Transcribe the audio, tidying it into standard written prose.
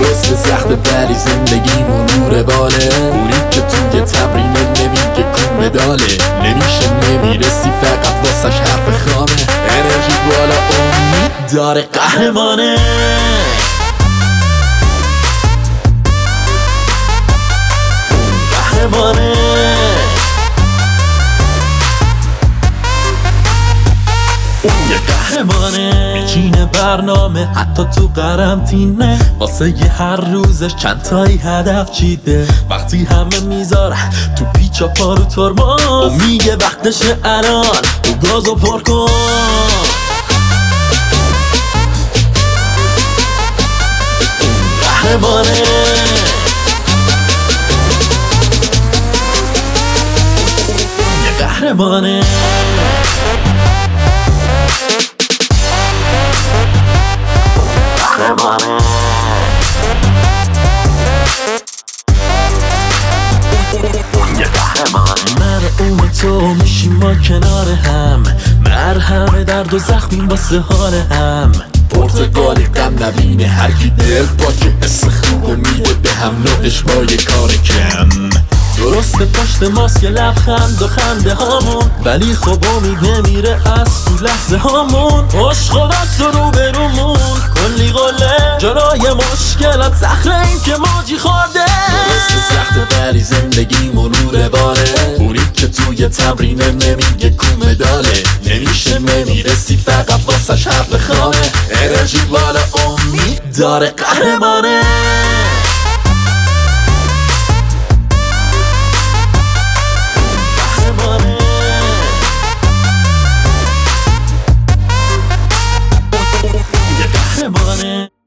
درست سخته ولی زندگی نور باله. پوری که توی تمرین نمیگه کو مداله. نمیشه نمیرسی فقط واسش حرف خامه. انرژی بالا امید داره قهرمانه. قهرمانه یه قهرمانه. میچینه برنامه حتی تو قرنطینه. واسه یه هر روزش چند تایی هدف چیده. وقتی همه میذاره تو پیچا پا رو ترماز و میگه وقتشه الان تو گازو پر کن. قهرمانه یه قهرمانه. من و اون تو میشیم ما کنار هم. مرهم درد و زخمیم واسه حال هم. پرتقالی غم نبینه هر کی دل پاکه. حس خوب میده به هم نوعش با یه کار کم. درسته پشت ماسک لبخند و خنده هامون، ولی خب امید نمیره از تو لحظه هامون. عشق دست رو برومون کلی قله. جلوی مشکلات صخره این که ماجی خورده. درسته سخته ولی زندگی نور باره. پوری که توی تمرین نمیگه کو مداله. نمیشه نمیرسی فقط واسش حرف خامه. انرژی بالا امید داره قهرمانه. قهرمانه